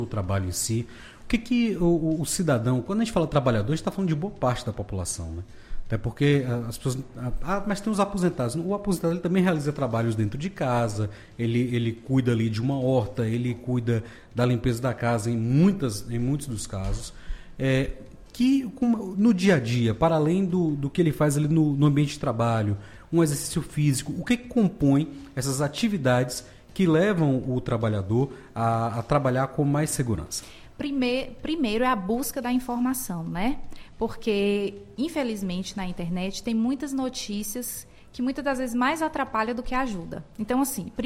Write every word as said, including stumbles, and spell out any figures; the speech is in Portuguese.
o trabalho em si. O que que o, o, o cidadão, quando a gente fala trabalhador, a gente está falando de boa parte da população, né? Até porque as pessoas... Ah, mas tem os aposentados. O aposentado ele também realiza trabalhos dentro de casa, ele, ele cuida ali de uma horta, ele cuida da limpeza da casa em, muitas, em muitos dos casos. É, que no dia a dia, para além do, do que ele faz ali no, no ambiente de trabalho, um exercício físico, o que, que compõe essas atividades que levam o trabalhador a, a trabalhar com mais segurança? Primeiro, primeiro é a busca da informação, né? Porque, infelizmente, na internet tem muitas notícias que muitas das vezes mais atrapalham do que ajudam. Então, assim,